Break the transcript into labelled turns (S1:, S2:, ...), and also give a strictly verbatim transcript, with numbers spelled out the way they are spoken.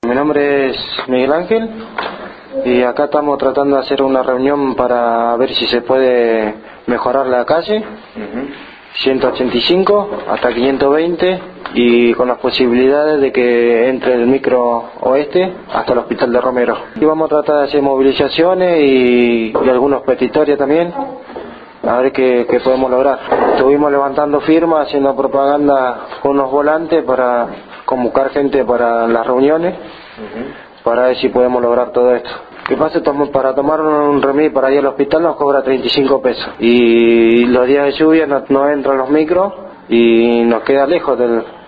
S1: Mi nombre es Miguel Ángel y acá estamos tratando de hacer una reunión para ver si se puede mejorar la calle. Uh-huh. ciento ochenta y cinco hasta quinientos veinte y con las posibilidades de que entre el micro oeste hasta el hospital de Romero. Y vamos a tratar de hacer movilizaciones y, y algunos petitorios también, a ver qué, qué podemos lograr. Estuvimos levantando firmas, haciendo propaganda con unos volantes para convocar gente para las reuniones, uh-huh. para ver si podemos lograr todo esto. ¿Qué pasa? Para tomar un remis para ir al hospital nos cobra treinta y cinco pesos y los días de lluvia no, no entran los micros y nos queda lejos del,